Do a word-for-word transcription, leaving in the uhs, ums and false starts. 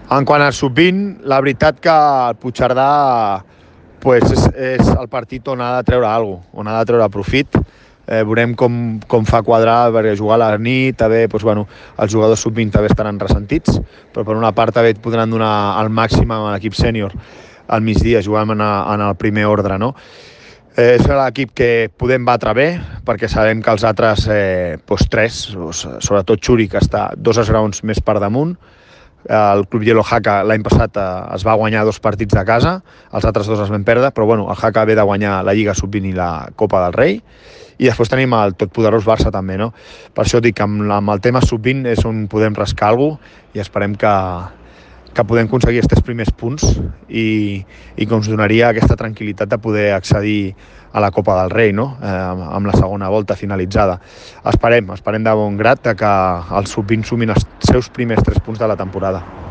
En quant al sub vint, la veritat que el Puigcerdà pues, és, és el partit on ha de treure alguna cosa, on ha de treure profit. Eh, veurem com, com fa quadrar, perquè jugar a la nit, també, doncs, bueno, els jugadors sub vint també estaran ressentits, però per una part també podran donar el màxim a l'equip sènior al migdia, jugar en, en el primer ordre, no? Eh, és l'equip que podem batre bé, perquè sabem que els altres, eh, doncs tres, doncs, sobretot Xuri, que està dos esgraons més per damunt. El Club Yellow Haka l'any passat eh, es va guanyar dos partits de casa, els altres dos es van perdre, però bueno, el Haka ve de guanyar la Lliga sub vint i la Copa del Rei, i després tenim el totpoderós Barça també, no? Per això dic que amb, amb el tema sub vint és on podem rascar alguna cosa, i esperem que, que podem aconseguir aquests primers punts i, i que ens donaria aquesta tranquil·litat de poder accedir a la Copa del Rei, no? Eh, amb la segona volta finalitzada. Esperem, esperem de bon grat que el sub vint sumin els seus primers tres punts de la temporada.